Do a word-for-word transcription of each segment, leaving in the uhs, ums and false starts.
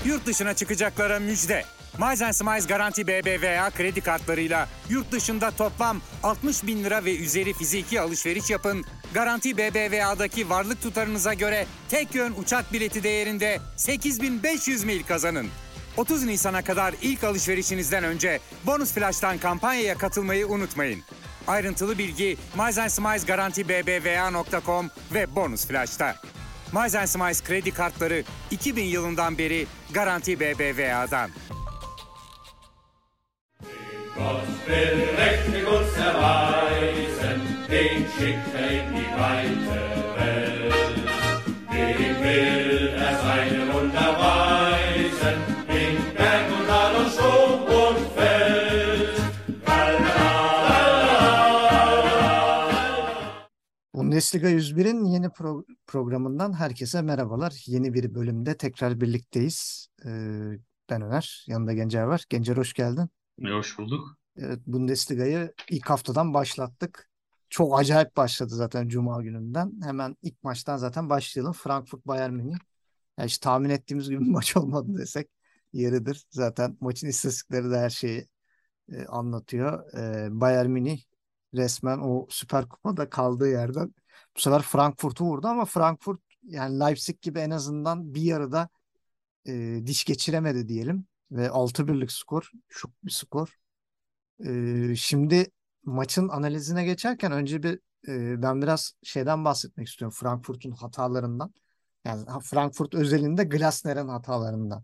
Yurt dışına çıkacaklara müjde. Miles and Smiles Garanti B B V A kredi kartlarıyla yurt dışında toplam altmış bin lira ve üzeri fiziki alışveriş yapın. Garanti B B V A'daki varlık tutarınıza göre tek yön uçak bileti değerinde sekiz bin beş yüz mil kazanın. otuz Nisan'a kadar ilk alışverişinizden önce Bonus Flash'tan kampanyaya katılmayı unutmayın. Ayrıntılı bilgi Miles and Smiles Garanti B B V A nokta com ve Bonus Flash'ta. Miles and Smiles kredi kartları iki bin yılından beri Garanti B B V A'dan. Gott will mächtig uns erweisen, den schickt er in die weite Welt. Dem will er seine Wunder weisen, in Berg und Tal und Sturm und Feld. Bundesliga yüz bir'in yeni pro- programından herkese merhabalar. Yeni bir bölümde tekrar birlikteyiz. Ee, ben Öner, yanında Gencer var. Gencer hoş geldin. Hoş bulduk. Evet, Bundesliga'yı ilk haftadan başlattık. Çok acayip başladı zaten Cuma gününden. Hemen ilk maçtan zaten başlayalım. Frankfurt Bayern Münih. Yani hiç tahmin ettiğimiz gibi bir maç olmadı desek yeridir. Zaten maçın istatistikleri de her şeyi e, anlatıyor. E, Bayern Münih resmen o Süper Kupa'da kaldığı yerden bu sefer Frankfurt'u vurdu ama Frankfurt yani Leipzig gibi en azından bir yarıda e, diş geçiremedi diyelim ve altı birlik skor, şok bir skor. E, şimdi maçın analizine geçerken önce bir e, ben biraz şeyden bahsetmek istiyorum, Frankfurt'un hatalarından. Yani Frankfurt özelinde Glasner'in hatalarından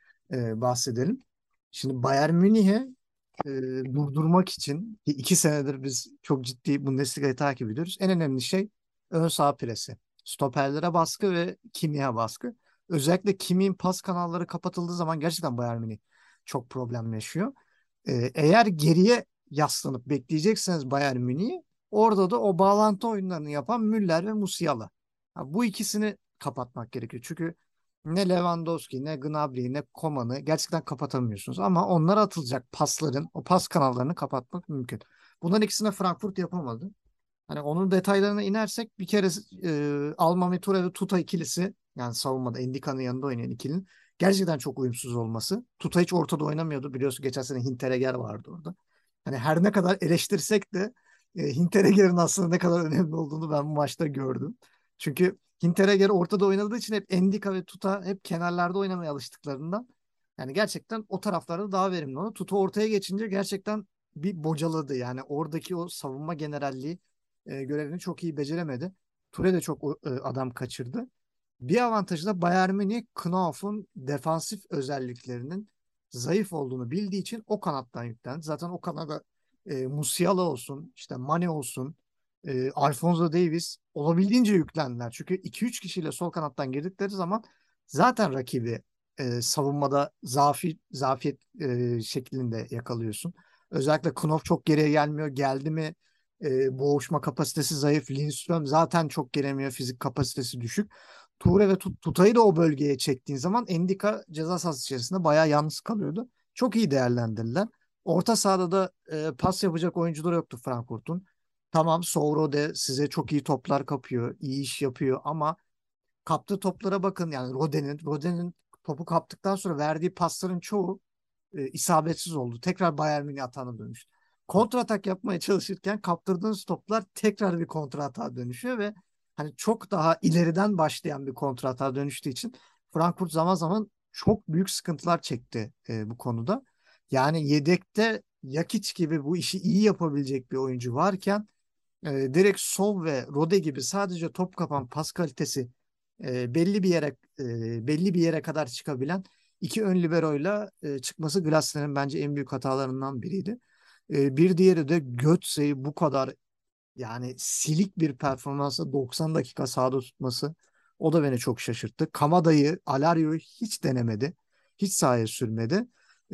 e, bahsedelim. Şimdi Bayern Münih'e e, durdurmak için ki iki senedir biz çok ciddi Bundesliga'yı takip ediyoruz. En önemli şey ön saha presi. Stoperlere baskı ve Kimmich'e baskı. Özellikle Kimmich'in pas kanalları kapatıldığı zaman gerçekten Bayern Münih çok problem yaşıyor. E, eğer geriye yaslanıp bekleyecekseniz Bayern Münih'i, orada da o bağlantı oyunlarını yapan Müller ve Musiala. Ha, bu ikisini kapatmak gerekiyor. Çünkü ne Lewandowski, ne Gnabry, ne Coman'ı gerçekten kapatamıyorsunuz. Ama onlara atılacak pasların, o pas kanallarını kapatmak mümkün. Bunların ikisini Frankfurt yapamadı. Hani onun detaylarına inersek bir kere e, Almami Ture ve Tuta ikilisi, yani savunmada Endica'nın yanında oynayan ikilinin gerçekten çok uyumsuz olması. Tuta hiç ortada oynamıyordu. Biliyorsun geçen sene Hinteregger vardı orada. Hani her ne kadar eleştirsek de e, Hinteregger'in aslında ne kadar önemli olduğunu ben bu maçta gördüm. Çünkü Hinteregger ortada oynadığı için hep Endika ve Tuta hep kenarlarda oynamaya alıştıklarından yani gerçekten o taraflarda daha verimli oldu. Tuta ortaya geçince gerçekten bir bocaladı. Yani oradaki o savunma generalliği e, görevini çok iyi beceremedi. Ture de çok e, adam kaçırdı. Bir avantajı da Bayern Münih Knauf'un defansif özelliklerinin zayıf olduğunu bildiği için o kanattan yüklendi. Zaten o kanada e, Musiala olsun, işte Mane olsun, e, Alphonso Davies olabildiğince yüklendiler. Çünkü iki üç kişiyle sol kanattan girdikleri zaman zaten rakibi e, savunmada zafi, zafiyet e, şeklinde yakalıyorsun. Özellikle Knof çok geriye gelmiyor. Geldi mi e, boğuşma kapasitesi zayıf. Lindström zaten çok gelemiyor. Fizik kapasitesi düşük. Ture ve Tut- Tutay'ı da o bölgeye çektiğin zaman Endika ceza sahası içerisinde bayağı yalnız kalıyordu. Çok iyi değerlendirdiler. Orta sahada da e, pas yapacak oyuncular yoktu Frankfurt'un. Tamam, Sourode size çok iyi toplar kapıyor, iyi iş yapıyor ama kaptığı toplara bakın, yani Rode'nin Rode'nin topu kaptıktan sonra verdiği pasların çoğu e, isabetsiz oldu. Tekrar Bayern Münih atağına dönüştü. Kontra atak yapmaya çalışırken kaptırdığınız toplar tekrar bir kontra atağa dönüşüyor ve hani çok daha ileriden başlayan bir kontra atağa dönüştüğü için Frankfurt zaman zaman çok büyük sıkıntılar çekti e, bu konuda. Yani yedekte Jakic gibi bu işi iyi yapabilecek bir oyuncu varken e, direkt Sol ve Rode gibi sadece top kapan pas kalitesi e, belli bir yere e, belli bir yere kadar çıkabilen iki ön liberoyla e, çıkması Glasner'in bence en büyük hatalarından biriydi. E, bir diğeri de Götze'yi bu kadar yani silik bir performansa doksan dakika sahada tutması, o da beni çok şaşırttı. Kamada'yı, Alario'yu hiç denemedi. Hiç sahaya sürmedi.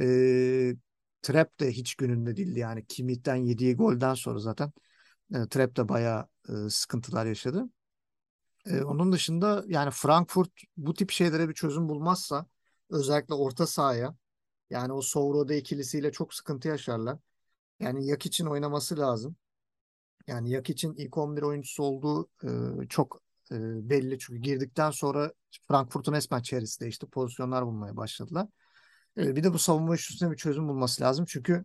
E, Trap de hiç gününde değildi. Yani Kimmich'ten yediği golden sonra zaten e, Trap de bayağı e, sıkıntılar yaşadı. E, onun dışında yani Frankfurt bu tip şeylere bir çözüm bulmazsa özellikle orta sahaya, yani o Sourode ikilisiyle çok sıkıntı yaşarlar. Yani Jakic'in oynaması lazım. Yani Jakic'in ilk on bir oyuncusu olduğu e, çok e, belli. Çünkü girdikten sonra Frankfurt'un resmen çevresi değişti. Pozisyonlar bulmaya başladılar. E, bir de bu savunma üçlüsüne bir çözüm bulması lazım. Çünkü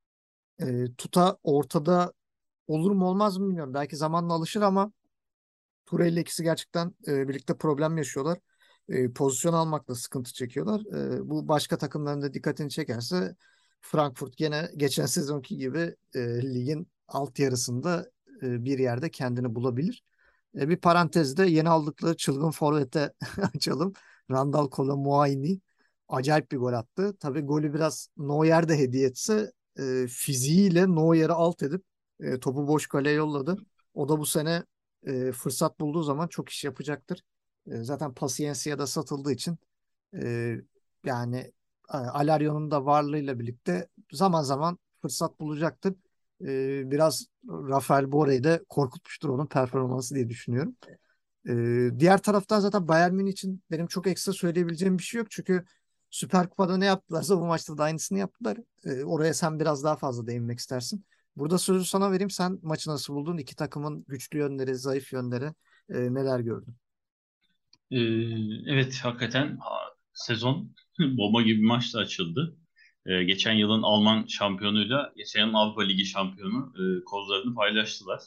e, Tuta ortada olur mu olmaz mı bilmiyorum. Belki zamanla alışır ama Toure ile ikisi gerçekten e, birlikte problem yaşıyorlar. E, pozisyon almakla sıkıntı çekiyorlar. E, bu başka takımların da dikkatini çekerse Frankfurt gene geçen sezonki gibi e, ligin alt yarısında e, bir yerde kendini bulabilir. E, bir parantezde yeni aldıkları çılgın forvete açalım. Randal Kolo Muayni acayip bir gol attı. Tabii golü biraz Neuer de hediye etse e, fiziğiyle Neuer'i alt edip e, topu boş kaleye yolladı. O da bu sene e, fırsat bulduğu zaman çok iş yapacaktır. E, zaten Paciencia'da satıldığı için e, yani e, Alaryon'un da varlığıyla birlikte zaman zaman fırsat bulacaktır. E, biraz Rafael Borre'yi de korkutmuştur onun performansı diye düşünüyorum. E, diğer taraftan zaten Bayern Münih için benim çok ekstra söyleyebileceğim bir şey yok. Çünkü Süper Kupa'da ne yaptılarsa bu maçta da aynısını yaptılar. E, oraya sen biraz daha fazla değinmek istersin. Burada sözü sana vereyim. Sen maçı nasıl buldun? İki takımın güçlü yönleri, zayıf yönleri e, neler gördün? Ee, evet hakikaten ha- sezon bomba gibi bir maçla açıldı. Ee, geçen yılın Alman şampiyonuyla geçen yılın Avrupa Ligi şampiyonu e, kozlarını paylaştılar.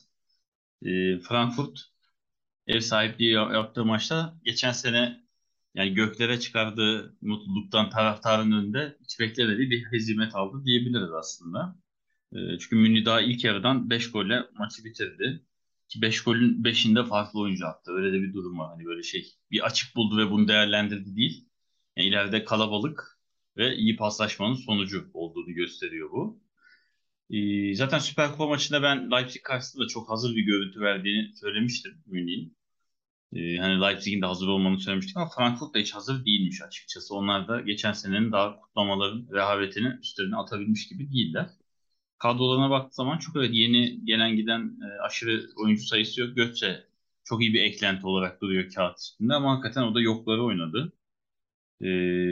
Ee, Frankfurt ev sahipliği ya- yaptığı maçta geçen sene yani göklere çıkardığı mutluluktan taraftarın önünde hiç beklemediği bir hezimet aldı diyebiliriz aslında. E, çünkü Münih daha ilk yarıdan beş golle maçı bitirdi. Ki beş golün beşinde farklı oyuncu attı. Öyle de bir durum var. Hani böyle şey bir açık buldu ve bunu değerlendirdi değil. Yani ileride kalabalık ve iyi paslaşmanın sonucu olduğunu gösteriyor bu. E, zaten Süper Kupa maçında ben Leipzig karşısında da çok hazır bir görüntü verdiğini söylemiştim Münih'in. E, hani Leipzig'in de hazır olmanı söylemiştik ama Frankfurt da hiç hazır değilmiş açıkçası. Onlar da geçen senenin daha kutlamaların rehavetini üstlerine atabilmiş gibi değiller. Kadrolarına baktığı zaman çok evet yeni gelen giden e, aşırı oyuncu sayısı yok. Götze çok iyi bir eklenti olarak duruyor kağıt üstünde ama hakikaten o da yokları oynadı. E,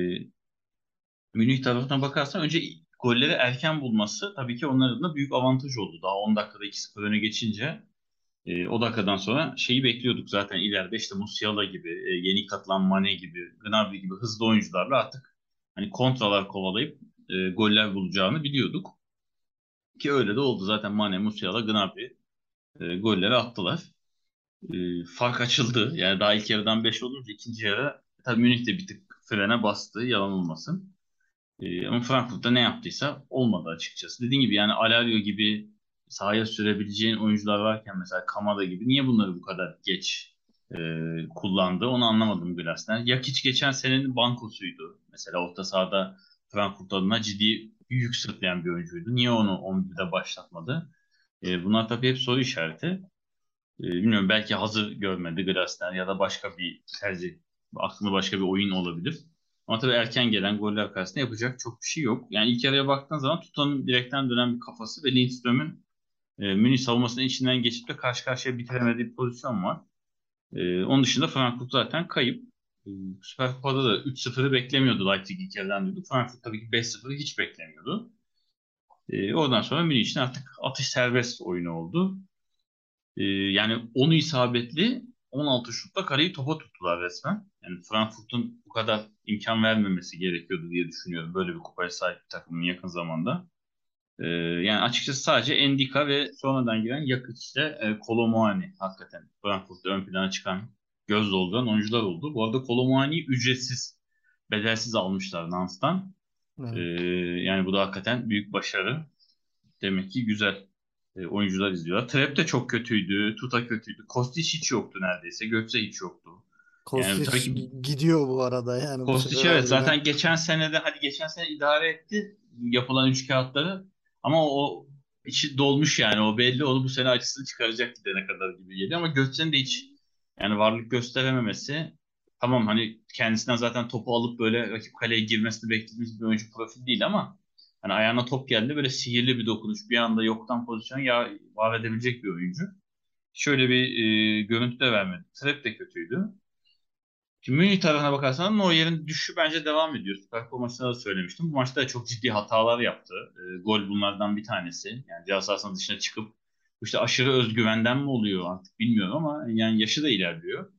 Münih tarafına bakarsan önce golleri erken bulması tabii ki onların da büyük avantaj oldu. Daha on dakikada iki sıfır öne geçince e, o dakikadan sonra şeyi bekliyorduk zaten ileride işte Musiala gibi, e, yeni katılan Mane gibi, Gnabry gibi hızlı oyuncularla artık hani kontralar kovalayıp e, goller bulacağını biliyorduk. Ki öyle de oldu. Zaten Mane, Musiala, Gnabry e, golleri attılar. E, fark açıldı. Yani daha ilk yarıdan beş olunca ikinci yarı tabii Münih de bir tık frene bastı. Yalan olmasın. E, ama Frankfurt'ta ne yaptıysa olmadı açıkçası. Dediğim gibi yani Alario gibi sahaya sürebileceğin oyuncular varken mesela Kamada gibi niye bunları bu kadar geç e, kullandı onu anlamadım Glasner. Jakic geçen senenin bankosuydu. Mesela orta sahada Frankfurt adına ciddi yük sırtlayan bir oyuncuydu. Niye onu on birde başlatmadı? E, bunlar tabii hep soru işareti. E, bilmiyorum belki hazır görmedi Glasner ya da başka bir tercih, aklında başka bir oyun olabilir. Ama tabii erken gelen goller karşısında yapacak çok bir şey yok. Yani ilk yarıya baktığın zaman Tuta'nın direkten dönen bir kafası ve Lindström'ün e, Münih savunmasının içinden geçip de karşı karşıya bitiremediği bir pozisyon var. E, onun dışında Frankfurt zaten kayıp. E, Süper Kupa'da da üç sıfırı beklemiyordu Leipzig ilk yarıdan diyordu. Frankfurt tabii ki beş sıfırı hiç beklemiyordu. E, oradan sonra Münih için artık atış serbest oyunu oldu. Ee, yani onu isabetli on altı şutla kaleyi topa tuttular resmen. Yani Frankfurt'un bu kadar imkan vermemesi gerekiyordu diye düşünüyorum. Böyle bir kupaya sahip bir takımın yakın zamanda. Ee, yani açıkçası sadece Endika ve sonradan giren Jakic ile e, Kolo Muani hakikaten Frankfurt'ta ön plana çıkan göz dolduran oyuncular oldu. Bu arada Kolo Muani'yi ücretsiz, bedelsiz almışlar Nance'dan. Ee, Evet. yani bu da hakikaten büyük başarı. Demek ki güzel e, oyuncular izliyorlar. Trap de çok kötüydü. Tuta kötüydü. Kostić hiç yoktu neredeyse. Götze hiç yoktu. Yani tabii Kostić ki gidiyor bu arada yani bu sefer Kostić evet harbiden. zaten geçen senede hadi geçen sene idare etti yapılan üç kağıtları ama o içi dolmuş yani o belli onu bu sene acısını çıkaracak gidene kadar gibi geliyor ama Götze'nin de hiç yani varlık gösterememesi tamam hani kendisinden zaten topu alıp böyle rakip kaleye girmesini beklediğimiz bir oyuncu profil değil ama hani ayağına top geldi böyle sihirli bir dokunuş bir anda yoktan pozisyon ya var edebilecek bir oyuncu. Şöyle bir e, görüntü de vermedi. Trap de kötüydü. Şimdi Münih tarafına bakarsan Neuer'in düşüşü bence devam ediyor. Süper Kupa maçında da söylemiştim. Bu maçta da çok ciddi hatalar yaptı. E, gol bunlardan bir tanesi. Yani ceza sahasının dışına çıkıp işte aşırı özgüvenden mi oluyor artık bilmiyorum ama yani yaşı da ilerliyor.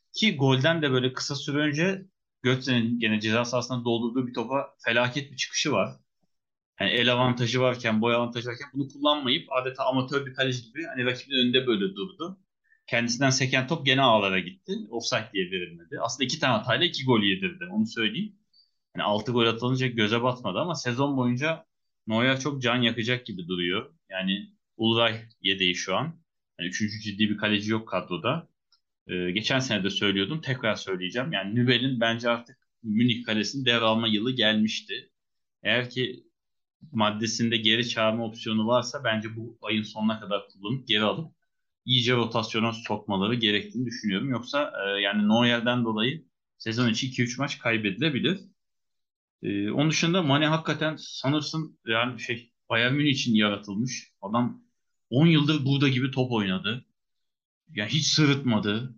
Ki golden de böyle kısa süre önce Götze'nin gene ceza sahasına doldurduğu bir topa felaket bir çıkışı var. Yani el avantajı varken, boy avantajı varken bunu kullanmayıp adeta amatör bir kaleci gibi hani rakibin önünde böyle durdu. Kendisinden seken top gene ağlara gitti. Offside diye verilmedi. Aslında iki tane hatayla iki gol yedirdi. Onu söyleyeyim. Yani altı gol atılınca göze batmadı ama sezon boyunca Neuer çok can yakacak gibi duruyor. Yani Ulreich yedeği şu an. Yani üçüncü ciddi bir kaleci yok kadroda. Ee, geçen sene de söylüyordum. Tekrar söyleyeceğim. Yani Nübel'in bence artık Münih kalesini devralma yılı gelmişti. Eğer ki maddesinde geri çağırma opsiyonu varsa bence bu ayın sonuna kadar kullanıp geri alıp iyice rotasyona sokmaları gerektiğini düşünüyorum. Yoksa e, yani Neuer'den dolayı sezon içi iki üç maç kaybedilebilir. E, onun dışında Mane hakikaten sanırsın yani şey Bayern Münih için yaratılmış. Adam on yıldır burada gibi top oynadı. Yani hiç sırıtmadı.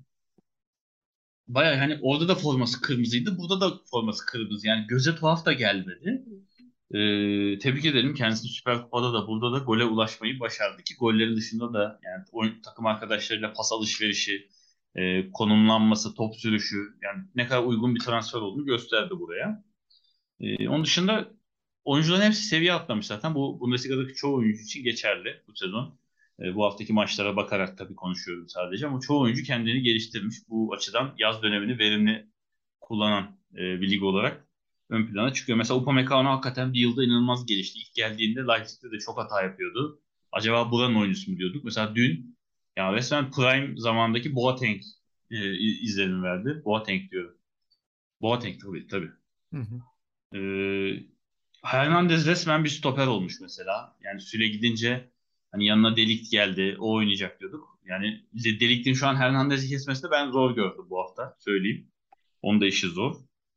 Baya hani orada da forması kırmızıydı. Burada da forması kırmızı. Yani göze tuhaf da gelmedi. Ee, tebrik edelim. Kendisi Süper Kupa'da da burada da gole ulaşmayı başardı ki gollerin dışında da yani oyun, takım arkadaşlarıyla pas alışverişi, e, konumlanması, top sürüşü yani ne kadar uygun bir transfer olduğunu gösterdi buraya. Ee, onun dışında oyuncuların hepsi seviye atlamış zaten. Bu Bundesliga'daki çoğu oyuncu için geçerli bu sezon. Ee, bu haftaki maçlara bakarak tabii konuşuyorum sadece ama çoğu oyuncu kendini geliştirmiş. Bu açıdan yaz dönemini verimli kullanan e, bir lig olarak ön plana çıkıyor. Mesela Upamecano hakikaten bir yılda inanılmaz gelişti. İlk geldiğinde Leipzig'te de çok hata yapıyordu. Acaba buranın oyuncusu mu diyorduk? Mesela dün yani resmen prime zamandaki Boateng e, izlenim verdi. Boateng diyorum. Boateng tabii tabii. Hı hı. Ee, Hernandez resmen bir stoper olmuş mesela. Yani süre gidince hani yanına Delikt geldi, o oynayacak diyorduk. Yani De- Delikt'in şu an Hernandez'i kesmesini ben zor gördüm bu hafta söyleyeyim. Onun da işi zor.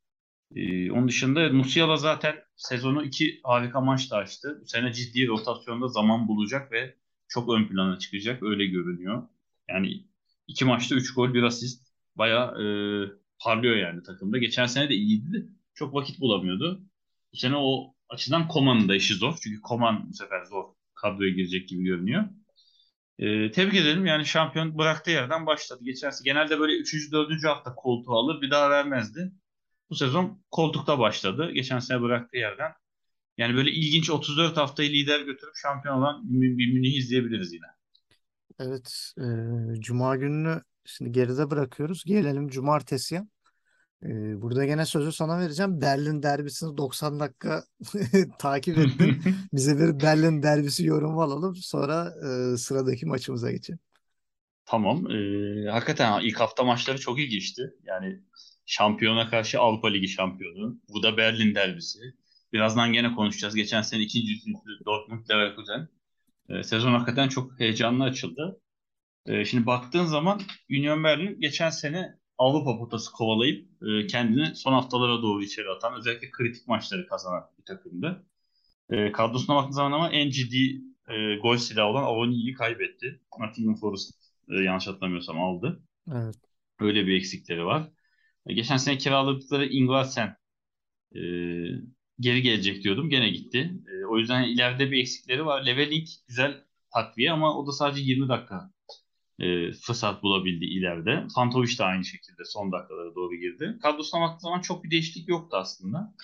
Ee, onun dışında Musiala zaten sezonu iki harika maçla açtı. Bu sene ciddi rotasyonda zaman bulacak ve çok ön plana çıkacak öyle görünüyor. Yani iki maçta üç gol bir asist. Bayağı e, parlıyor yani takımda. Geçen sene de iyiydi de çok vakit bulamıyordu. Bu sene o açıdan Koman'ın da işi zor. Çünkü Koman bu sefer zor kadroya girecek gibi görünüyor. Ee, tebrik edelim. Yani şampiyon bıraktığı yerden başladı. Geçen sene genelde böyle üçüncü dördüncü hafta koltuğu alır bir daha vermezdi. Bu sezon koltukta başladı. Geçen sene bıraktığı yerden. Yani böyle ilginç otuz dört haftayı lider götürüp şampiyon olan bir, bir Münih'i izleyebiliriz yine. Evet, e, Cuma gününü şimdi geride bırakıyoruz. Gelelim cumartesiye. E, burada gene sözü sana vereceğim. Berlin derbisini doksan dakika takip ettin. Bize bir Berlin derbisi yorumu alalım. Sonra e, sıradaki maçımıza geçelim. Tamam. Ee, hakikaten ilk hafta maçları çok ilginçti. Yani şampiyona karşı Avrupa Ligi şampiyonu. Bu da Berlin derbisi. Birazdan gene konuşacağız. Geçen sene ikinci üçüncü Dortmund Leverkusen. Ee, sezon hakikaten çok heyecanlı açıldı. Ee, şimdi baktığın zaman Union Berlin geçen sene Avrupa potası kovalayıp e, kendini son haftalara doğru içeri atan, özellikle kritik maçları kazanan bir takımdı. E, kadrosuna baktığın zaman ama en ciddi e, gol silahı olan Avoni'yi kaybetti. Nottingham Forest e, yanlış hatırlamıyorsam aldı. Evet. Öyle bir eksikleri var. E, geçen sene kiraladıkları Ingvarsen e, geri gelecek diyordum. Gene gitti. E, o yüzden ileride bir eksikleri var. Leveling güzel takviye ama o da sadece yirmi dakika e, fırsat bulabildi ileride. Pantovic de aynı şekilde son dakikalara doğru girdi. Kadrosuna baktığı zaman çok bir değişiklik yoktu aslında.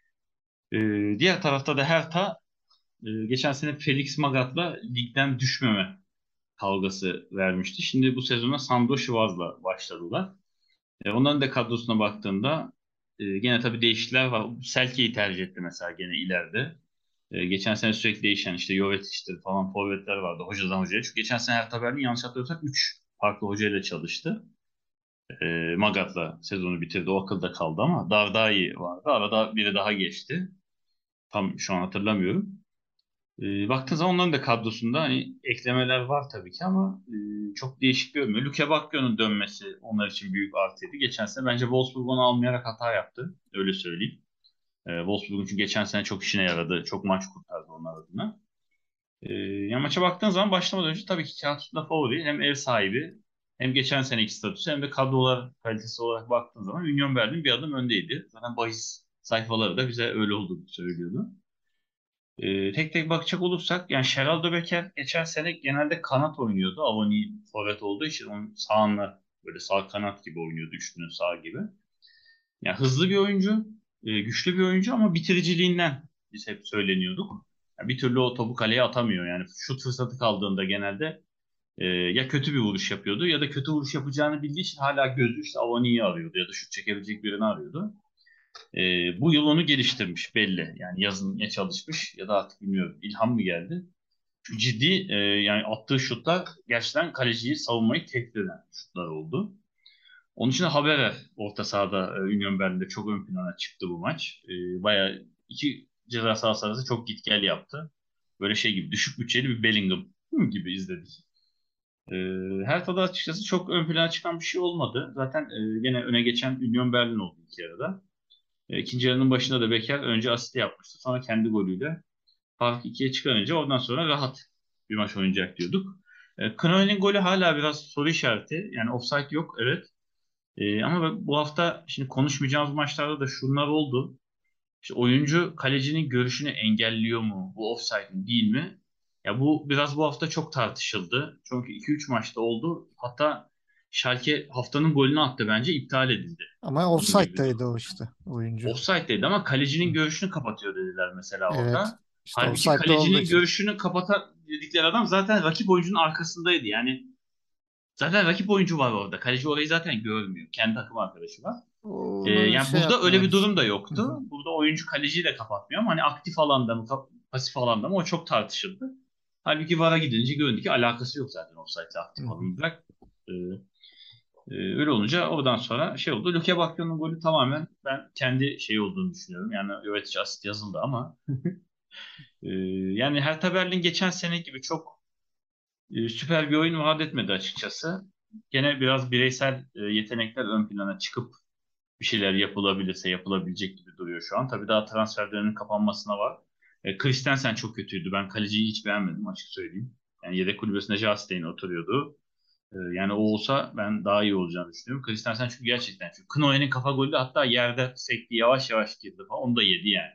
E, diğer tarafta da Hertha e, geçen sene Felix Magath'la ligden düşmeme kavgası vermişti. Şimdi bu sezona Sandro Schwarz'la başladılar. E, onların da kadrosuna baktığında e, gene tabii değişiklikler var. Selke'yi tercih etti mesela gene ileride. E, geçen sene sürekli değişen işte Jovetic'tir falan forvetler vardı hocadan hocaya. Çünkü geçen sene Hertha Berlin yanlış hatırlıyorsak üç farklı hocayla çalıştı. E, Magath'la sezonu bitirdi. O akılda kaldı ama Dardai vardı. Arada biri daha geçti. Tam şu an hatırlamıyorum. E, baktığın zaman onların da kadrosunda hani eklemeler var tabii ki ama e, çok değişik görünmüyor. Luke Bakkio'nun dönmesi onlar için büyük artıydı. Geçen sene bence Wolfsburg onu almayarak hata yaptı. Öyle söyleyeyim. E, Wolfsburg'un çünkü geçen sene çok işine yaradı. Çok maç kurtardı onlar adına. E, ya maça baktığın zaman başlamadan önce tabii ki kağıt üstünde favori. Hem ev sahibi hem geçen seneki statüsü hem de kadrolar kalitesi olarak baktığın zaman Union Berlin bir adım öndeydi. Zaten bahis sayfaları da bize öyle olduğunu söylüyordu. Ee, tek tek bakacak olursak yani Geraldo Becker geçen sene genelde kanat oynuyordu. Avoni forvet olduğu için onun sağına Böyle sağ kanat gibi oynuyordu, üçlünün sağ gibi. Yani hızlı bir oyuncu, e, güçlü bir oyuncu ama bitiriciliğinden biz hep söyleniyorduk. Yani bir türlü o topu kaleye atamıyor. Yani şut fırsatı kaldığında genelde e, ya kötü bir vuruş yapıyordu ya da kötü vuruş yapacağını bildiği için hala gözü işte Avani'yi arıyordu ya da şut çekebilecek birini arıyordu. E, Bu yıl onu geliştirmiş belli. Yani yazın ya çalışmış ya da artık bilmiyorum ilham mı geldi. Çünkü ciddi e, yani attığı şutlar gerçekten kaleciyi savunmayı tehdit eden şutlar oldu. Onun için de Haberer orta sahada e, Union Berlin'de çok ön plana çıktı bu maç. E, bayağı iki ceza sahası arası çok git gel yaptı. Böyle şey gibi düşük bütçeli bir Bellingham gibi izledik. E, Hertha'da açıkçası çok ön plana çıkan bir şey olmadı. Zaten e, gene öne geçen Union Berlin oldu iki yarıda. E, ikinci yarının başında da Becker önce asist yapmıştı. Sonra kendi golüyle fark ikiye çıkarınca ondan sonra rahat bir maç oynayacak diyorduk. E, Knoe'nin golü hala biraz soru işareti. Yani offside yok, evet. Ee, ama bak bu hafta şimdi konuşmayacağımız maçlarda da şunlar oldu. İşte oyuncu kalecinin görüşünü engelliyor mu? Bu offside mi değil mi? Ya bu biraz bu hafta çok tartışıldı. Çünkü iki üç maçta oldu. Hatta Schalke haftanın golünü attı bence iptal edildi. Ama Onun gibi bir offside'daydı durum. o işte oyuncu. Offside'deydi ama kalecinin Hı. görüşünü kapatıyor dediler mesela Evet. orada. İşte Halbuki offside'da olduğu kalecinin için. görüşünü kapatan dedikleri adam zaten rakip oyuncunun arkasındaydı. Yani zaten rakip oyuncu var orada. Kaleci orayı zaten görmüyor. Kendi takım arkadaşı var. Ee, Onu yani şey burada öyle bir yapmıyoruz. durum da Hı yoktu. hı. Burada oyuncu kaleciyi de kapatmıyor ama hani aktif alanda mı, kap- pasif alanda mı o çok tartışıldı. Halbuki V A R'a gidince göründü ki alakası yok zaten offside'le Hı aktif hı. alanda. Bırak. Ee, e, Öyle olunca oradan sonra şey oldu. Luke Bakkio'nun golü tamamen ben kendi şey olduğunu düşünüyorum. Yani öğretici asist yazıldı ama e, yani Hertha Berlin geçen sene gibi çok e, süper bir oyun vaat etmedi açıkçası. Gene biraz bireysel e, yetenekler ön plana çıkıp bir şeyler yapılabilirse yapılabilecek gibi duruyor şu an. Tabii daha transfer döneminin kapanmasına var. E, Christensen çok kötüydü. Ben kaleciyi hiç beğenmedim açık söyleyeyim. Yani yedek kulübesinde Jastein oturuyordu. E, yani o olsa ben daha iyi olacağını düşünüyorum. Christensen çünkü gerçekten çünkü Knoe'nin kafa golü de hatta yerde sekti yavaş yavaş girdi falan. Onu da yedi yani.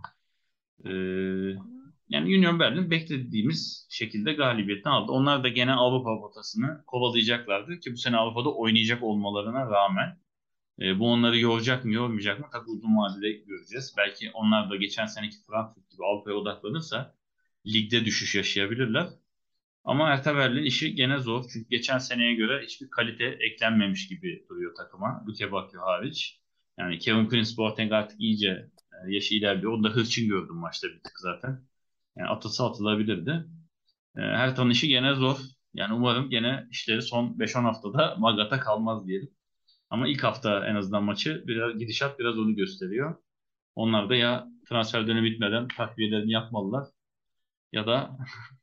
E, Yani Union Berlin beklediğimiz şekilde galibiyetini aldı. Onlar da gene Avrupa potasını kovalayacaklardı ki bu sene Avrupa'da oynayacak olmalarına rağmen e, bu onları yoracak mı yormayacak mı tabii uzun vadede göreceğiz. Belki onlar da geçen seneki Frankfurt gibi Avrupa'ya odaklanırsa ligde düşüş yaşayabilirler. Ama Hertha Berlin işi gene zor. Çünkü geçen seneye göre hiçbir kalite eklenmemiş gibi duruyor takıma. Luke Bakio hariç. Yani Kevin Prince Boateng artık iyice e, yaşı ilerliyor. Onu da hırçın gördüm maçta bir tık zaten. Yani atılsa atılabilirdi. E, Hertha'nın işi gene zor. Yani umarım gene işleri son beş on haftada Magat'a kalmaz diyelim. Ama ilk hafta en azından maçı biraz gidişat biraz onu gösteriyor. Onlar da ya transfer dönemi bitmeden takviyelerini yapmalılar ya da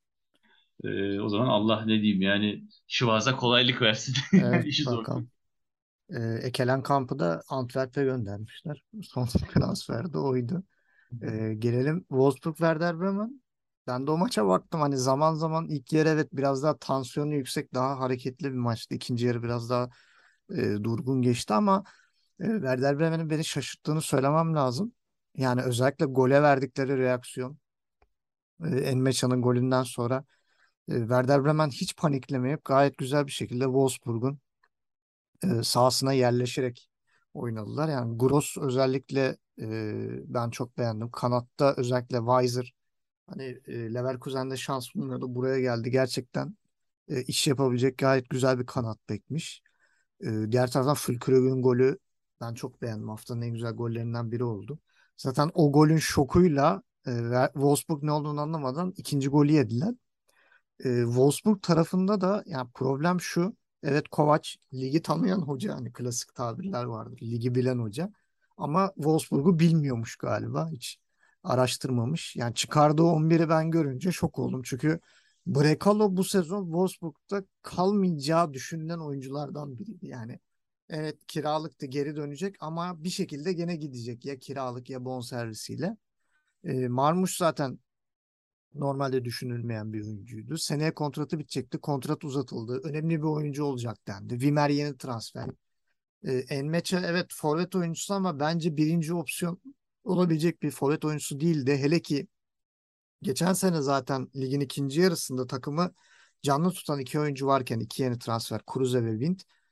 e, o zaman Allah ne diyeyim yani Şivaz'a kolaylık versin. Evet İşi zor. bakalım. Ee, Ekelen Kamp'ı da Antwerp'e göndermişler. Son transfer de oydu. Ee, gelelim Wolfsburg Werder Bremen. Ben de o maça baktım. Hani zaman zaman ilk yarı evet biraz daha tansiyonu yüksek, daha hareketli bir maçtı. İkinci yarı biraz daha e, durgun geçti ama e, Werder Bremen'in beni şaşırttığını söylemem lazım. Yani özellikle gole verdikleri reaksiyon. E, Enmeça'nın golünden sonra e, Werder Bremen hiç paniklemeyip gayet güzel bir şekilde Wolfsburg'un e, sahasına yerleşerek oynadılar. Yani Gross özellikle e, ben çok beğendim. Kanatta özellikle Weiser hani e, Leverkusen'de şans bulmuyordu. Buraya geldi. Gerçekten e, iş yapabilecek gayet güzel bir kanat bekmiş. E, diğer taraftan Füllkrug'un golü ben çok beğendim. Haftanın en güzel gollerinden biri oldu. Zaten o golün şokuyla e, ve Wolfsburg ne olduğunu anlamadan ikinci golü yediler. E, Wolfsburg tarafında da yani problem şu. Evet Kovac ligi tanıyan hoca, hani klasik tabirler vardır. Ligi bilen hoca. Ama Wolfsburg'u bilmiyormuş galiba. Hiç araştırmamış. Yani çıkardığı on biri ben görünce şok oldum. Çünkü Brekalo bu sezon Wolfsburg'da kalmayacağı düşünülen oyunculardan biriydi. Yani evet kiralıktı, geri dönecek ama bir şekilde gene gidecek. Ya kiralık ya bonservisiyle. E, Marmuş zaten normalde düşünülmeyen bir oyuncuydu. Seneye kontratı bitecekti. Kontrat uzatıldı. Önemli bir oyuncu olacak dendi. Wimmer yeni transfer. Ee, Enmeça evet forvet oyuncusu ama bence birinci opsiyon olabilecek bir forvet oyuncusu değildi. Hele ki geçen sene zaten ligin ikinci yarısında takımı canlı tutan iki oyuncu varken iki yeni transfer Kruse ve Wind.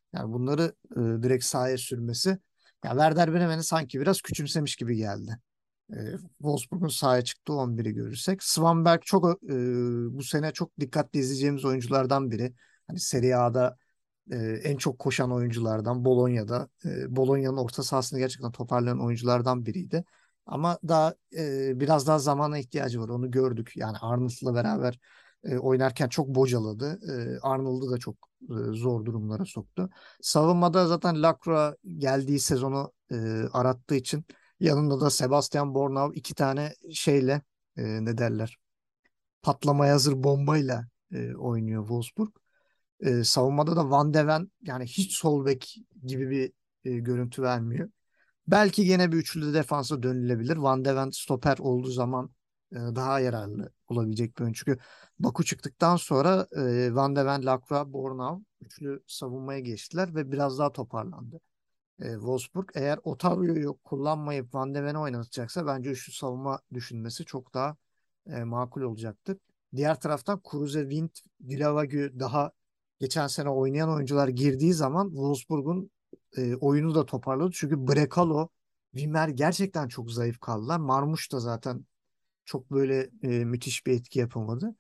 Yani bunları e, direkt sahaya sürmesi, ya Werder Bremen'i sanki biraz küçümsemiş gibi geldi. E, Wolfsburg'un sahaya çıktığı on biri görürsek. Svanberg çok e, bu sene çok dikkatli izleyeceğimiz oyunculardan biri. Hani Serie A'da e, en çok koşan oyunculardan, Bologna'da. E, Bologna'nın orta sahasını gerçekten toparlayan oyunculardan biriydi. Ama daha e, biraz daha zamana ihtiyacı var. Onu gördük. Yani Arnold'la beraber e, oynarken çok bocaladı. E, Arnold'u da çok e, zor durumlara soktu. Savunmada zaten Lacroix geldiği sezonu e, arattığı için yanında da Sebastian Bornau iki tane şeyle e, ne derler, patlamaya hazır bombayla e, oynuyor Wolfsburg. E, savunmada da Van de Ven yani hiç sol bek gibi bir e, görüntü vermiyor. Belki gene bir üçlü defansa dönülebilir. Van de Ven stoper olduğu zaman e, daha yararlı olabilecek bir oyun. Çünkü Baku çıktıktan sonra e, Van de Ven, Lacroix, Bornau üçlü savunmaya geçtiler ve biraz daha toparlandı. E, Wolfsburg eğer Otavio'yu kullanmayıp Van de Ven'i oynatacaksa bence üçlü savunma düşünmesi çok daha e, makul olacaktır. Diğer taraftan Kruse, Wind, Dilavagü daha geçen sene oynayan oyuncular girdiği zaman Wolfsburg'un e, oyunu da toparladı. Çünkü Brekalo, Wimmer gerçekten çok zayıf kaldılar. Marmuş da zaten çok böyle e, müthiş bir etki yapamadı.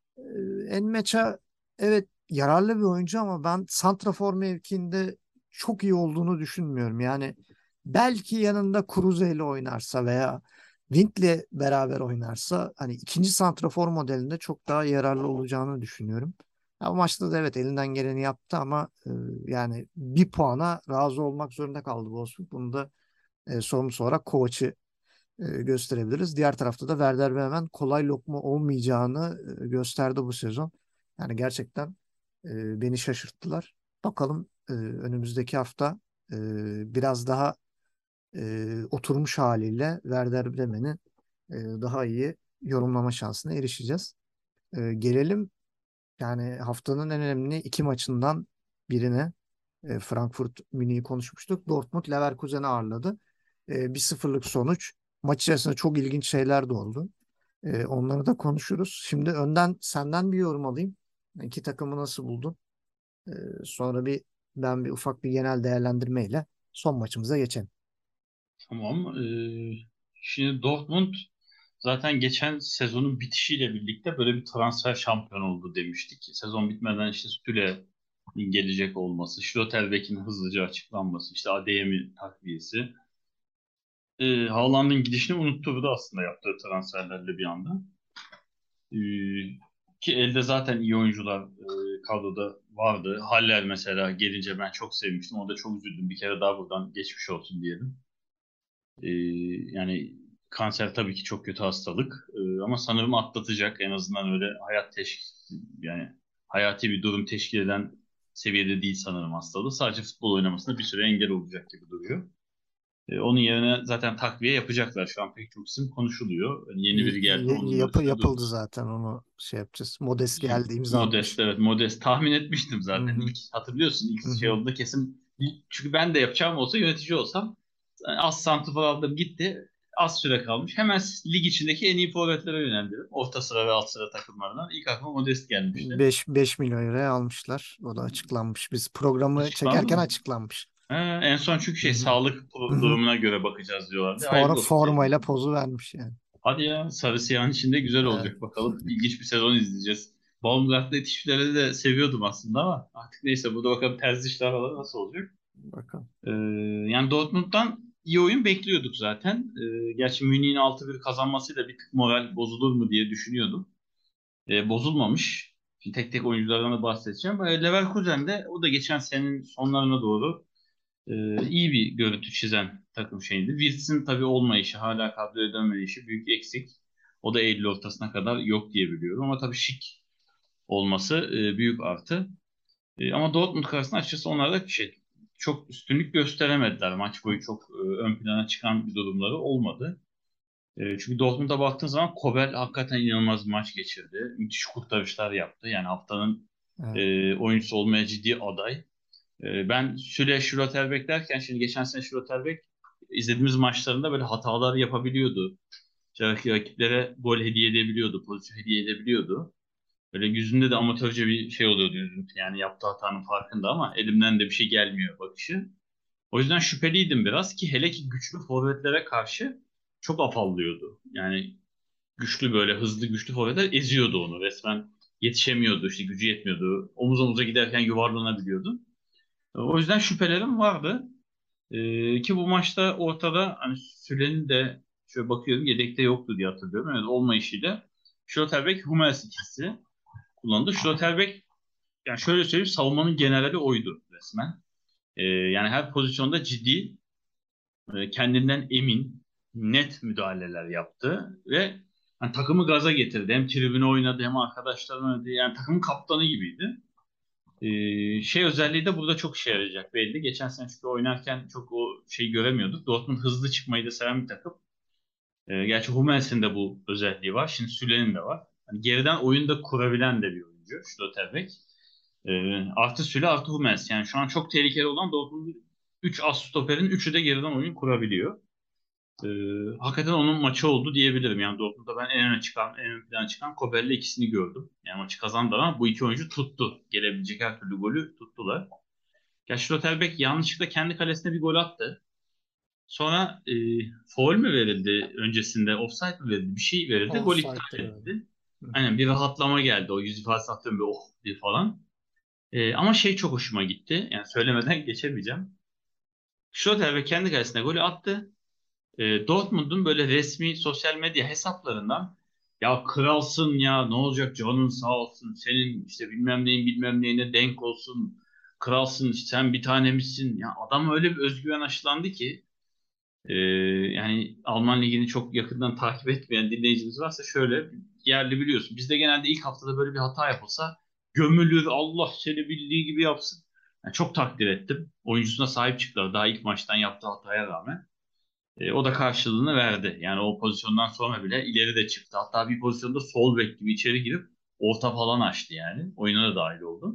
Enmeça evet yararlı bir oyuncu ama ben santrafor mevkiinde çok iyi olduğunu düşünmüyorum. Yani belki yanında Kruse ile oynarsa veya Wind'le beraber oynarsa hani ikinci santrafor modelinde çok daha yararlı olacağını düşünüyorum. Ya, bu maçta da evet elinden geleni yaptı ama e, yani bir puana razı olmak zorunda kaldı Wolfsburg. Bunu da e, sorumlusu olarak Kovac'ı e, gösterebiliriz. Diğer tarafta da Werder Bremen kolay lokma olmayacağını e, gösterdi bu sezon. Yani gerçekten e, beni şaşırttılar. Bakalım e, önümüzdeki hafta e, biraz daha e, oturmuş haliyle Werder Bremen'i e, daha iyi yorumlama şansına erişeceğiz. E, gelelim yani haftanın en önemli iki maçından birine. E, Frankfurt Münih'i konuşmuştuk. Dortmund Leverkusen'i ağırladı. E, bir sıfırlık sonuç. Maç içerisinde çok ilginç şeyler de oldu. E, onları da konuşuruz. Şimdi önden senden bir yorum alayım. İki takımı nasıl buldun? E, sonra bir ben bir ufak bir genel değerlendirmeyle son maçımıza geçelim. Tamam. Ee, şimdi Dortmund zaten geçen sezonun bitişiyle birlikte böyle bir transfer şampiyon oldu demiştik. Sezon bitmeden işte Süle'nin gelecek olması, Schlotterbeck'in hızlıca açıklanması, işte Adeyemi takviyesi. Ee, Haaland'ın gidişini unutturdu aslında yaptığı transferlerle bir anda. Ee, Ki elde zaten iyi oyuncular e, kadroda vardı. Haller mesela gelince ben çok sevmiştim. Orada çok üzüldüm. Bir kere daha buradan geçmiş olsun diyelim. Ee, Yani kanser tabii ki çok kötü hastalık. Ee, ama sanırım atlatacak. En azından öyle hayat teşkil yani hayati bir durum teşkil eden seviyede değil sanırım hastalığı. Sadece futbol oynamasına bir süre engel olacak gibi duruyor. Ee, onun yerine zaten takviye yapacaklar. Şu an pek çok isim konuşuluyor. Yani yeni Y- biri geldi y- onun da yapı üstüne yapıldı dururuz. zaten onu şey yapacağız. Modest geldi imza Modest, atmış. evet, Modest tahmin etmiştim Hı zaten. hı, İlk hatırlıyorsun ilk hı şey hı. olduğunda kesin, çünkü ben de yapacağım olsa yönetici olsam yani az santrfor aldım gitti, az süre kalmış. Hemen lig içindeki en iyi forvetlere yöneldim. Orta sıra ve alt sıra takımlarından ilk aklıma Modest gelmişti. beş beş milyon liraya almışlar. O da açıklanmış. Biz programı Açıklandı çekerken mı? açıklanmış. Ha, en son çünkü Hı şey hı, sağlık hı hı. durumuna göre bakacağız diyorlardı. For, Hayırlı olsun diyelim. formayla pozu vermiş yani. Hadi ya, sarı siyahın içinde güzel Evet, olacak bakalım. İlginç bir sezon izleyeceğiz. Baumgart'la yetişkileri de seviyordum aslında ama artık neyse, burada bakalım terzi işler falan nasıl olacak. bakalım. Ee, Yani Dortmund'dan iyi oyun bekliyorduk zaten. Ee, gerçi Münih'in altı bir kazanmasıyla bir tık moral bozulur mu diye düşünüyordum. Ee, bozulmamış. Şimdi tek tek oyunculardan da bahsedeceğim. Ee, Leverkusen de o da geçen senenin sonlarına doğru e, iyi bir görüntü çizen takım şeydi. Wirtz'in tabii olmayışı, hala kadroya dönmeyişi büyük eksik. O da Eylül ortasına kadar yok diye biliyorum. Ama tabii Şik olması e, büyük artı. E, ama Dortmund karşısında açıkçası onlar da şey, çok üstünlük gösteremediler. Maç boyu çok e, ön plana çıkan bir durumları olmadı. E, çünkü Dortmund'a baktığın zaman Kobel hakikaten inanılmaz bir maç geçirdi. Müthiş kurtarışlar yaptı. Yani haftanın Evet. e, oyuncusu olmaya ciddi aday. E, ben Süle Schlotterbeck derken, şimdi geçen sene Schlotterbeck izlediğimiz maçlarında böyle hatalar yapabiliyordu. İşte rakiplere gol hediye edebiliyordu, pozisyon hediye edebiliyordu. Böyle yüzünde de amatörce bir şey oluyordu üzüntü. Yani yaptığı hatanın farkında ama elimden de bir şey gelmiyor bakışı. O yüzden şüpheliydim biraz ki hele ki güçlü forvetlere karşı çok afallıyordu. Yani güçlü böyle hızlı güçlü forvetler eziyordu onu resmen. Yetişemiyordu işte gücü yetmiyordu. Omuz omuza giderken yuvarlanabiliyordu. O yüzden şüphelerim vardı. Ee, ki bu maçta ortada hani Süle'nin de şöyle bakıyorum yedekte yoktu diye hatırlıyorum. Evet olmayışıyla Schlotterbeck Hummels ikisi kullandı. Schlotterbeck yani şöyle söyleyeyim savunmanın generali oydu resmen. Ee, yani her pozisyonda ciddi, e, kendinden emin, net müdahaleler yaptı ve hani takımı gaza getirdi. Hem tribüne oynadı hem arkadaşlarına oynadı. Yani takımın kaptanı gibiydi. Ee, şey özelliği de burada çok işe yarayacak belli. Geçen sene çünkü oynarken çok o şeyi göremiyorduk. Dortmund hızlı çıkmayı da seven bir takım. Ee, gerçi Hummels'in de bu özelliği var. Şimdi Süle'nin de var. Hani geriden oyunda kurabilen de bir oyuncu Schlotterbeck. Ee, artı Süle artı Hummels. Yani şu an çok tehlikeli olan Dortmund'un üç as stoperin üçü de geriden oyun kurabiliyor. Ee, hakikaten onun maçı oldu diyebilirim. Yani Dortmund'da ben en öne çıkan, en ön plana çıkan Kobel'le ikisini gördüm. Yani maçı kazandı ama bu iki oyuncu tuttu. Gelebilecek her türlü golü tuttular. Ya Schlotterbeck yanlışlıkla kendi kalesine bir gol attı. Sonra e, faul mü verildi öncesinde, offside mi verildi? Bir şey verildi, gol Offside'dir iptal herhalde. edildi. Hı hı. Aynen bir rahatlama geldi. O yüz ifadesi attım bir oh diye falan. E, ama şey çok hoşuma gitti. Yani söylemeden geçemeyeceğim. Schlotterbeck kendi kalesine golü attı. E, Dortmund'un böyle resmi sosyal medya hesaplarından ya kralsın ya ne olacak canın sağ olsun senin işte bilmem neyin bilmem neyine denk olsun kralsın işte sen bir tanemizsin ya adam öyle bir özgüven aşılandı ki e, yani Alman ligini çok yakından takip etmeyen dinleyicimiz varsa şöyle yerli biliyorsun bizde genelde ilk haftada böyle bir hata yapılsa gömülür Allah seni bildiği gibi yapsın. Yani çok takdir ettim. Oyuncusuna sahip çıktılar daha ilk maçtan yaptığı hataya rağmen. E, o da karşılığını verdi. Yani o pozisyondan sonra bile ileri de çıktı. Hatta bir pozisyonda sol bek gibi içeri girip orta falan açtı yani. Oyuna da dahil oldu.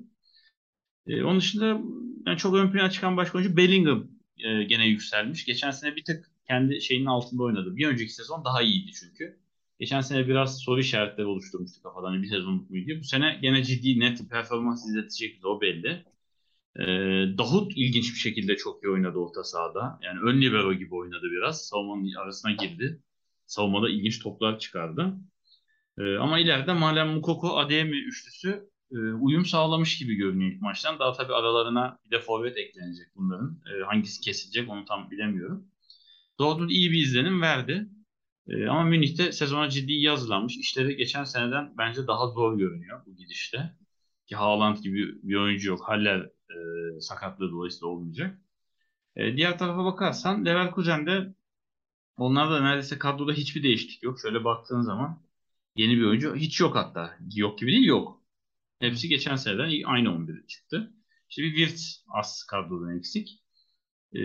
E, onun dışında yani çok ön plana çıkan başka oyuncu Bellingham e, gene yükselmiş. Geçen sene bir tık kendi şeyinin altında oynadı. Bir önceki sezon daha iyiydi çünkü. Geçen sene biraz soru işaretleri oluşturmuştu kafadan. Hani bir sezon muydu? Bu sene gene ciddi net bir performans izletecek o belli. Ee, Davut ilginç bir şekilde çok iyi oynadı orta sahada. Yani ön libero gibi oynadı biraz. Savunmanın arasına girdi. Savunmada ilginç toplar çıkardı. Ee, ama ileride Malen Mukoko Adeyemi üçlüsü e, uyum sağlamış gibi görünüyor ilk maçtan. Daha tabii aralarına bir de forvet eklenecek bunların. Ee, hangisi kesilecek onu tam bilemiyorum. Dortmund iyi bir izlenim verdi. Ee, ama Münih'te sezona ciddi hazırlanmış. İşleri geçen seneden bence daha zor görünüyor bu gidişte. Ki Haaland gibi bir oyuncu yok. Haller e, sakatlığı dolayısıyla olmayacak. E, diğer tarafa bakarsan Leverkusen'de onlarda neredeyse kadroda hiçbir değişiklik yok. Şöyle baktığın zaman yeni bir oyuncu hiç yok hatta. Yok gibi değil yok. Hı. Hepsi geçen seneden aynı on birde çıktı. İşte bir Wirtz az kadrodan eksik. E,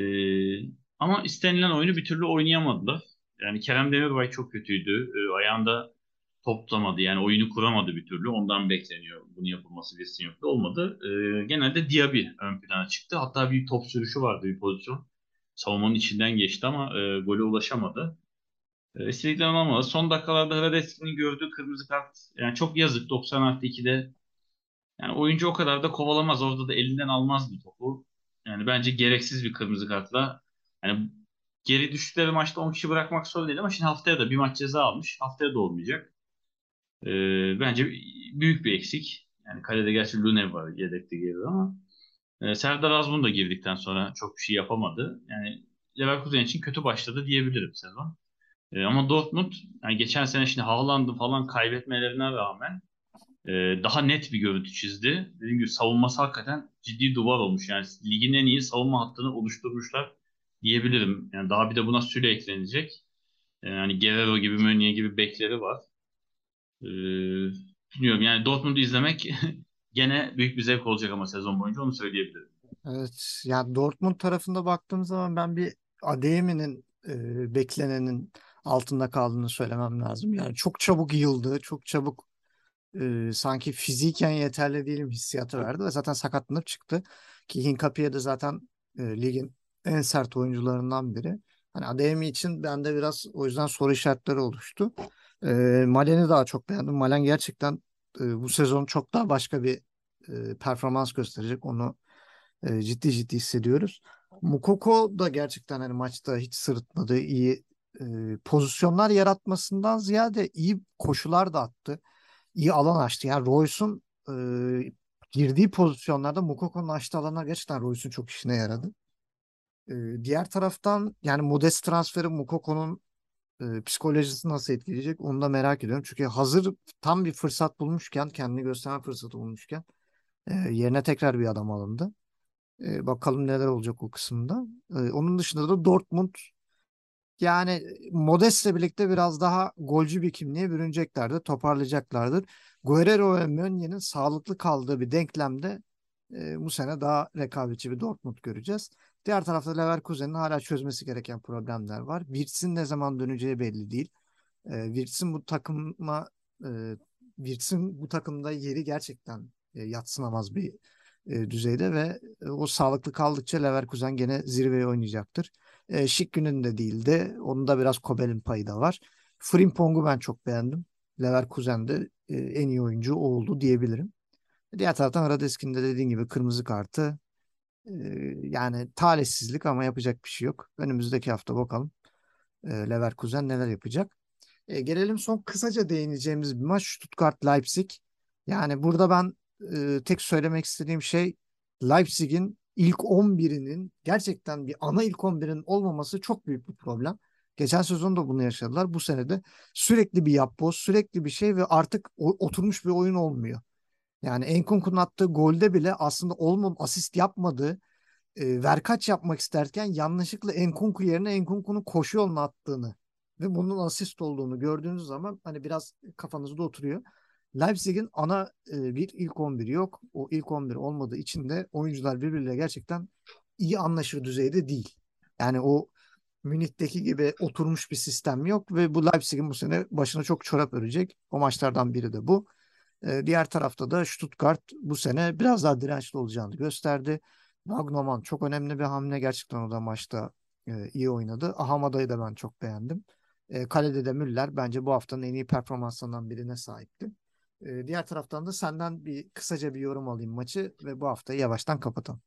ama istenilen oyunu bir türlü oynayamadılar. Yani Kerem Demirbay çok kötüydü. E, ayağında top tutamadı. Yani oyunu kuramadı bir türlü. Ondan bekleniyor. Bunun yapılması bir yoktu. Olmadı. E, genelde Diaby ön plana çıktı. Hatta bir top sürüşü vardı bir pozisyon. Savunmanın içinden geçti ama e, gole ulaşamadı. E, istediklerini alamadı. Son dakikalarda Hradetski'nin gördüğü kırmızı kart yani çok yazık. doksan artı ikide yani oyuncu o kadar da kovalamaz. Orada da elinden almaz bir topu. Yani bence gereksiz bir kırmızı kartla. Yani geri düştükleri maçta on kişi bırakmak zorunda değil ama şimdi haftaya da bir maç ceza almış. Haftaya da olmayacak. Ee, bence büyük bir eksik. Yani kalede gerçi Lunev var yedekte geride ama e, Serdar Azmun da girdikten sonra çok bir şey yapamadı. Yani Leverkusen için kötü başladı diyebilirim sezon. E, ama Dortmund yani geçen sene şimdi Haaland'ı falan kaybetmelerine rağmen e, daha net bir görüntü çizdi. Dediğim gibi savunması hakikaten ciddi duvar olmuş. Yani ligin en iyi savunma hattını oluşturmuşlar diyebilirim. Yani daha bir de buna Süle eklenecek. E, Yani Guerrero gibi, Meunier gibi bekleri var. E, bilmiyorum yani Dortmund'u izlemek gene büyük bir zevk olacak ama sezon boyunca onu söyleyebilirim. Evet. Ya Dortmund tarafında baktığım zaman ben bir Adeyemi'nin e, beklenenin altında kaldığını söylemem lazım. Yani çok çabuk yıldı. Çok çabuk e, sanki fiziken yeterli değilim hissiyatı verdi ve zaten sakatlanıp çıktı. Ki Hincapié de zaten e, ligin en sert oyuncularından biri. Hani Adeyemi için bende biraz o yüzden soru işaretleri oluştu. E, Malen'i daha çok beğendim. Malen gerçekten e, bu sezon çok daha başka bir e, performans gösterecek. Onu e, ciddi ciddi hissediyoruz. Mukoko da gerçekten hani maçta hiç sırıtmadı. İyi e, pozisyonlar yaratmasından ziyade iyi koşular da attı. İyi alan açtı. Yani Royce'un e, girdiği pozisyonlarda Mukoko'nun açtığı alanlar gerçekten Royce'un çok işine yaradı. E, diğer taraftan yani Modest transferi Mukoko'nun e, psikolojisi nasıl etkileyecek onu da merak ediyorum. Çünkü hazır tam bir fırsat bulmuşken, kendini gösterme fırsatı bulmuşken e, yerine tekrar bir adam alındı. E, bakalım neler olacak o kısımda. E, onun dışında da Dortmund yani Modest'le birlikte biraz daha golcü bir kimliğe bürüneceklerdir, toparlayacaklardır. Guerrero ve Meunier'in sağlıklı kaldığı bir denklemde e, bu sene daha rekabetçi bir Dortmund göreceğiz. Diğer tarafta Leverkusen'in hala çözmesi gereken problemler var. Wirtz'in ne zaman döneceği belli değil. E, Wirtz'in bu takıma e, Wirtz'in bu takımda yeri gerçekten e, yadsınamaz bir e, düzeyde ve e, o sağlıklı kaldıkça Leverkusen gene zirveye oynayacaktır. E, şık günün de değildi. Onun da biraz Kobel'in payı da var. Frimpong'u ben çok beğendim. Leverkusen'de e, en iyi oyuncu o oldu diyebilirim. Diğer taraftan Radetski'nin de dediğin gibi kırmızı kartı e, yani talihsizlik ama yapacak bir şey yok. Önümüzdeki hafta bakalım e, Leverkusen neler yapacak. E, gelelim son kısaca değineceğimiz bir maç Stuttgart-Leipzig. Yani burada ben e, tek söylemek istediğim şey Leipzig'in ilk on birinin gerçekten bir ana ilk on birin olmaması çok büyük bir problem. Geçen sezon da bunu yaşadılar. Bu sene de sürekli bir yapboz, sürekli bir şey ve artık o- oturmuş bir oyun olmuyor. Yani Enkunku'nun attığı golde bile aslında olmam asist yapmadığı e, verkaç yapmak isterken yanlışlıkla Enkunku yerine Enkunku'nun koşu yoluna attığını ve bunun asist olduğunu gördüğünüz zaman hani biraz kafanızda oturuyor. Leipzig'in ana e, bir ilk on biri yok. O ilk on bir olmadığı için de oyuncular birbiriyle gerçekten iyi anlaşır düzeyde değil. Yani o Münih'teki gibi oturmuş bir sistem yok ve bu Leipzig'in bu sene başına çok çorap örecek. O maçlardan biri de bu. E, diğer tarafta da Stuttgart bu sene biraz daha dirençli olacağını gösterdi. Wagnerman çok önemli bir hamle. Gerçekten o da maçta e, iyi oynadı. Ahamada'yı da ben çok beğendim. E, kalede de Müller bence bu haftanın en iyi performanslarından birine sahipti. E, diğer taraftan da senden bir kısaca bir yorum alayım maçı ve bu haftayı yavaştan kapatalım.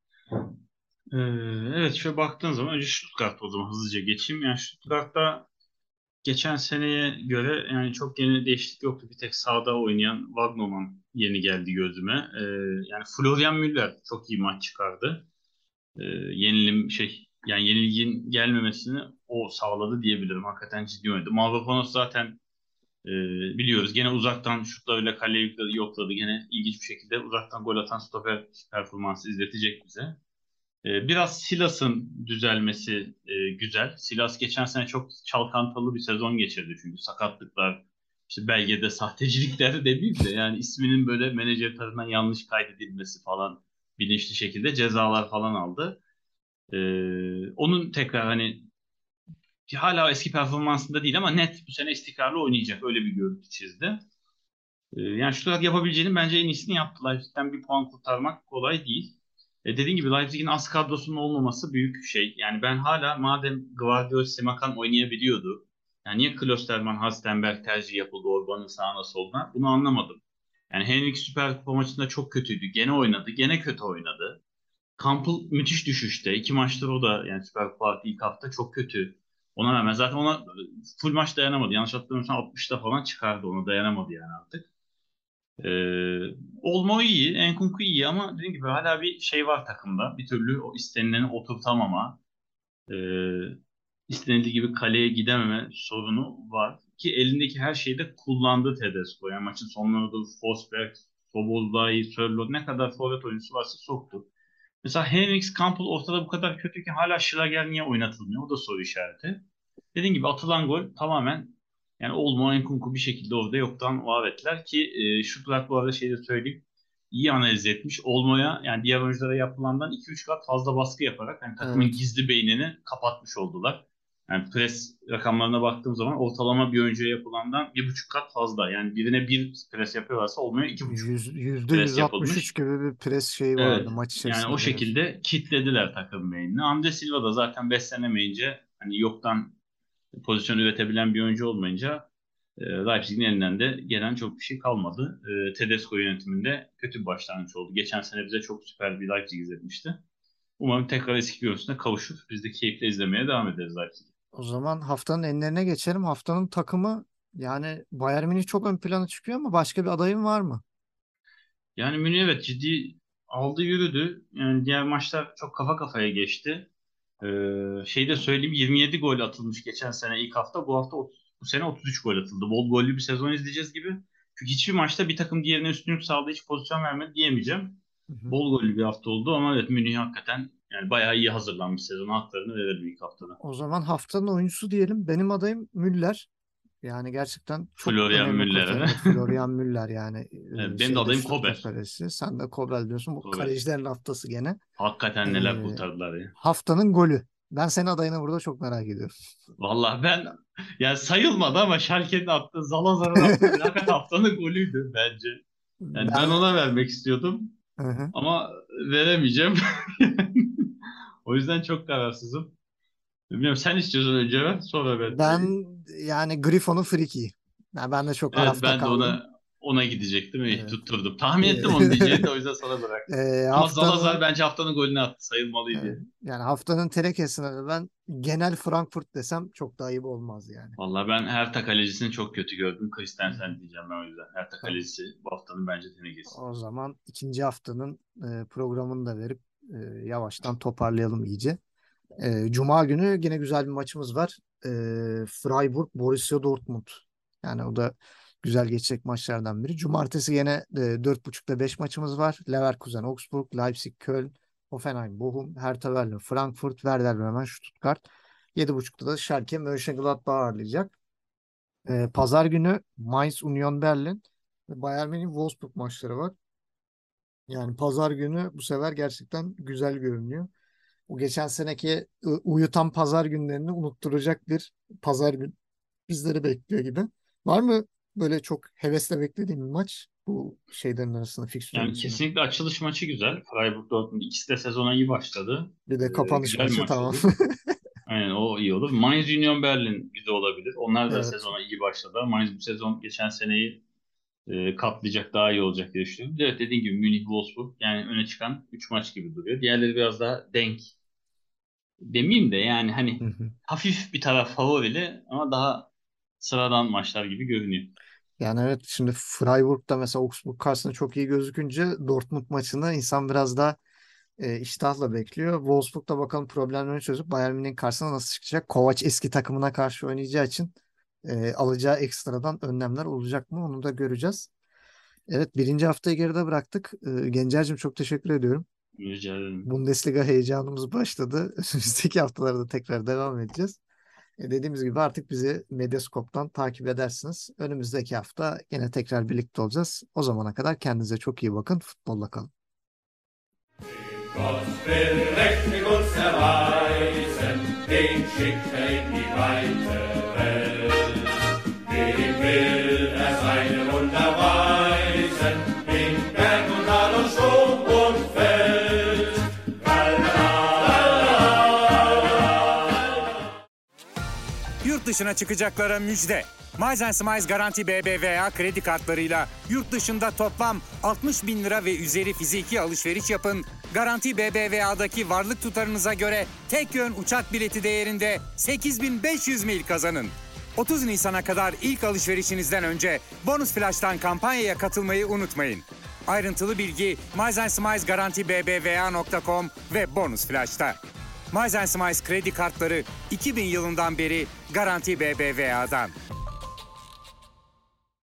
Ee, evet, şöyle baktığın zaman önce Stuttgart, o zaman hızlıca geçeyim. Yani Stuttgart'ta geçen seneye göre yani çok yeni değişiklik yoktu. Bir tek sahada oynayan Wagnerman yeni geldi gözüme. Ee, yani Florian Müller çok iyi maç çıkardı. Ee, yenilim şey yani yenilgin gelmemesini o sağladı diyebilirim. Hakikaten ciddi oynadı. Mavropanos zaten e, biliyoruz. Gene uzaktan şutlarıyla kaleye yokladı, yokladı. Gene ilginç bir şekilde uzaktan gol atan stoper performansı izletecek bize. Ee, Biraz Silas'ın düzelmesi e, güzel. Silas geçen sene çok çalkantılı bir sezon geçirdi çünkü sakatlıklar, işte belgede sahtecilikler demeyeyim de yani isminin böyle menajer tarafından yanlış kaydedilmesi falan bilinçli şekilde cezalar falan aldı. Ee, onun tekrar hani hala eski performansında değil ama net bu sene istikrarlı oynayacak öyle bir görüntü çizdi. Ee, Yani Stuttgart yapabileceğinin bence en iyisini yaptı. Leipzig'ten bir puan kurtarmak kolay değil. E dediğim gibi Leipzig'in az kadrosunun olmaması büyük şey. Yani ben hala madem Gvardiol, Simakan oynayabiliyordu. Yani niye Klosterman, Halstenberg tercih yapıldı Orban'ın sağına soluna? Bunu anlamadım. Yani Henrik Süper Kupa maçında çok kötüydü. Gene oynadı. Gene kötü oynadı. Campbell müthiş düşüşte. İki maçtır o da yani Süper Kupa ilk hafta çok kötü. Ona rağmen zaten ona full maç dayanamadı. Yanlış hatırlamıyorsam altmışta falan çıkardı. Ona dayanamadı yani artık. Ee, Olmo iyi, Enkunku iyi ama dediğim gibi hala bir şey var takımda. Bir türlü o istenileni oturtamama, e, istenildiği gibi kaleye gidememe sorunu var. Ki elindeki her şeyi de kullandı Tedesco. Yani maçın sonlarında Forsberg, Szoboszlai, Sörloth ne kadar forvet oyuncusu varsa soktu. Mesela Henriks, Campbell ortada bu kadar kötü ki hala Schlager niye oynatılmıyor? O da soru işareti. Dediğim gibi atılan gol tamamen yani Olmo, Enkunku bir şekilde orada yoktan var ettiler ki e, Stuttgart bu arada şey de söyleyeyim, iyi analiz etmiş. Olmo'ya yani diğer oyunculara yapılandan iki üç kat fazla baskı yaparak yani takımın Evet. gizli beynini kapatmış oldular. Yani pres rakamlarına baktığım zaman ortalama bir oyuncuya yapılandan bir buçuk kat fazla. Yani birine bir pres yapıyorlarsa Olmo'ya iki buçuk Yüz, yüzde pres yüz altmış üç yapılmış. gibi bir pres şeyi Evet. vardı maç Yani o içerisinde biliyorsun. şekilde kitlediler takım beynini. Andre Silva da zaten beslenemeyince hani yoktan pozisyon üretebilen bir oyuncu olmayınca E, Leipzig'in elinden de gelen çok bir şey kalmadı. E, Tedesco yönetiminde kötü bir başlangıç oldu. Geçen sene bize çok süper bir Leipzig izletmişti. Umarım tekrar eski görüntüsüne kavuşur. Biz de keyifle izlemeye devam ederiz Leipzig'i. O zaman haftanın enlerine geçelim. Haftanın takımı, yani Bayern Münih çok ön plana çıkıyor ama başka bir adayın var mı? Yani Münih evet ciddi aldı yürüdü. Yani diğer maçlar çok kafa kafaya geçti. Ee, şey de söyleyeyim, yirmi yedi gol atılmış geçen sene ilk hafta. Bu hafta otuz, bu sene otuz üç gol atıldı. Bol gollü bir sezon izleyeceğiz gibi. Çünkü hiçbir maçta bir takım diğerine üstünlük sağladı, hiç pozisyon vermedi diyemeyeceğim. Hı hı. Bol gollü bir hafta oldu ama evet Münih hakikaten yani bayağı iyi hazırlanmış, sezona haklarını verelim ilk haftada. O zaman haftanın oyuncusu diyelim. Benim adayım Müller. Yani gerçekten çok Florian önemli Müller'e. kurtarıyor. Florian Müller yani e, Evet, benim de şeyde adayım Stuttgart Kobel. kalecisi. Sen de Kobel diyorsun. Bu Kobel. kalecilerin haftası gene. Hakikaten neler E, kurtardılar ya. haftanın golü. Ben senin adayını burada çok merak ediyorum. Vallahi ben yani sayılmadı ama Schalke'nin attığı, Zalazar'ın attığı hakikaten haftanın golüydü bence. Yani ben Ben ona vermek istiyordum Hı hı. ama veremeyeceğim. O yüzden çok kararsızım. Bilmiyorum, sen istiyorsan önce ver sonra ben. Ben yani Griffon'un friki. Yani ben de çok Evet, arafta ben de kaldım. ona ona gidecektim. İyi Evet. tutturdum. Tahmin ettim onu diyeceğini de o yüzden sana bıraktım. E, Ama Zalazar haftanın bence haftanın golünü attı, sayılmalıydı. evet, yani haftanın terekesine de ben genel Frankfurt desem çok da ayıp olmaz yani. Vallahi ben Hertha kalecisini çok kötü gördüm. Christensen diyeceğim ben o yüzden. Hertha Tamam. kalecisi bu haftanın bence tenekesi. O zaman ikinci haftanın e, programını da verip e, yavaştan toparlayalım iyice. E, Cuma günü yine güzel bir maçımız var. E, Freiburg, Borussia Dortmund. Yani o da güzel geçecek maçlardan biri. Cumartesi yine e, dört buçukta beş maçımız var. Leverkusen, Augsburg, Leipzig, Köln, Hoffenheim, Bochum, Hertha Berlin, Frankfurt, Werder Bremen, Stuttgart. yedi buçukta da Schalke, Mönchengladbach ağırlayacak. E, Pazar günü Mainz, Union Berlin ve Bayern Münih, Wolfsburg maçları var. Yani pazar günü bu sefer gerçekten güzel görünüyor. Bu geçen seneki ı, uyutan pazar günlerini unutturacak bir pazar gün bizleri bekliyor gibi. Var mı böyle çok hevesle beklediğim bir maç bu şeylerin arasında, fikstürün Yani içinde? kesinlikle açılış maçı güzel. Freiburg Dortmund ikisi de sezona iyi başladı. Bir de Ee, kapanış güzel bir maçı, maç tamam. olur. Aynen, o iyi olur. Mainz Union Berlin güzel olabilir. Onlar da Evet. sezona iyi başladı. Mainz bu sezon geçen seneyi e, katlayacak, daha iyi olacak diye düşünüyorum. Evet, dediğin gibi Münih Wolfsburg yani öne çıkan üç maç gibi duruyor. Diğerleri biraz daha denk demeyeyim de yani Hı hani hı. hafif bir taraf favorili ama daha sıradan maçlar gibi görünüyor. Yani evet, şimdi Freiburg'da mesela Augsburg karşısında çok iyi gözükünce Dortmund maçını insan biraz daha e, iştahla bekliyor. Wolfsburg'da bakalım problemlerini çözüp Bayern Münih'in karşısına nasıl çıkacak? Kovac eski takımına karşı oynayacağı için e, alacağı ekstradan önlemler olacak mı? Onu da göreceğiz. Evet, birinci haftayı geride bıraktık. E, Gencer'cim çok teşekkür ediyorum. Rica ederim. Bundesliga heyecanımız başladı. Önümüzdeki haftalarda tekrar devam edeceğiz. E, dediğimiz gibi artık bizi Medyascope'tan takip edersiniz. Önümüzdeki hafta yine tekrar birlikte olacağız. O zamana kadar kendinize çok iyi bakın. Futbolla kalın. Gott will mächtig uns erweisen, den schickt er in die weite Welt. Dem will er seine Wunder weisen, in Berg und Tal und Sturm und Feld. Yurt dışına çıkacaklara müjde. Miles Smiles Garanti B B V A kredi kartlarıyla yurt dışında toplam altmış bin lira ve üzeri fiziki alışveriş yapın. Garanti B B V A'daki varlık tutarınıza göre tek yön uçak bileti değerinde sekiz bin beş yüz mil kazanın. otuz Nisan'a kadar ilk alışverişinizden önce Bonus Flash'tan kampanyaya katılmayı unutmayın. Ayrıntılı bilgi Miles Smiles Garanti B B V A nokta com ve Bonus Flash'ta. Miles Smiles kredi kartları iki bin yılından beri Garanti B B V A'dan.